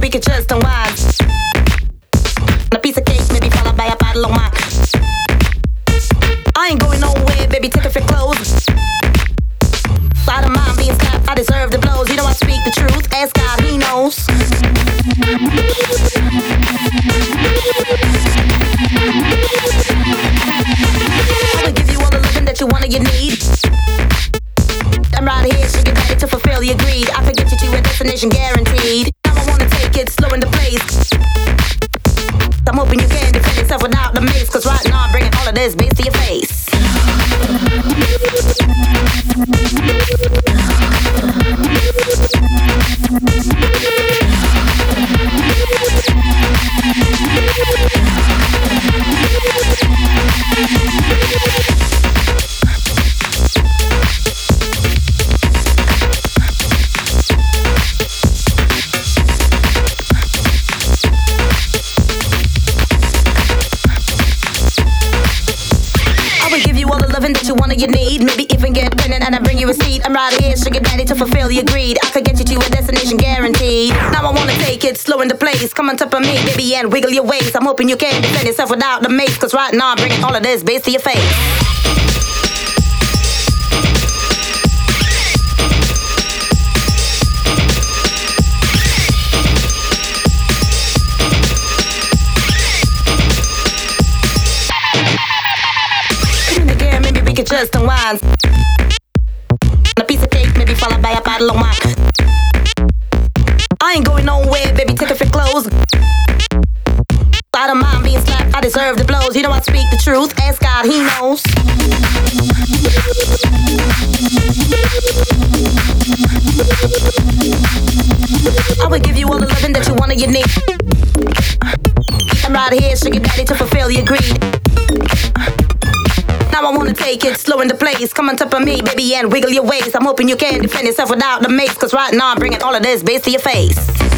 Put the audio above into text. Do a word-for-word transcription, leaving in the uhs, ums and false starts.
we could just unwind. A piece of cake, maybe followed by a bottle of wine. I ain't going nowhere, baby, take off your clothes. I don't mind being slapped, I deserve the blows. You know I speak the truth, ask God, he knows. I will give you all the loving that you want and you need. I'm right here, sugar daddy, to fulfill your greed. I could get you to a destination guaranteed. Now I wanna take it slow in the place. I'm hoping you can defend yourself without the mace. Cause right now I'm bringing all of this bass to your face. That you want or you need, maybe even get pregnant and I bring you a seat. I'm right here, sugar daddy, to fulfill your greed. I could get you to a destination guaranteed. Now I wanna take it slow in the place. Come on top of me, baby, and wiggle your waist. I'm hoping you can defend yourself without the mace. Cause right now I'm bringing all of this bass to your face. Could just unwind. A piece of cake, maybe followed by a bottle of wine. I ain't going nowhere, baby, take off your clothes. I don't mind being slapped, I deserve the blows. You know I speak the truth, ask God, he knows. I will give you all the loving that you want and you need. I'm right here, sugar daddy, to fulfill your greed. Now I wanna take it slow in the place. Come on top of me, baby, and wiggle your waist. I'm hoping you can defend yourself without the mace. Cause right now I'm bringing all of this bass to your face.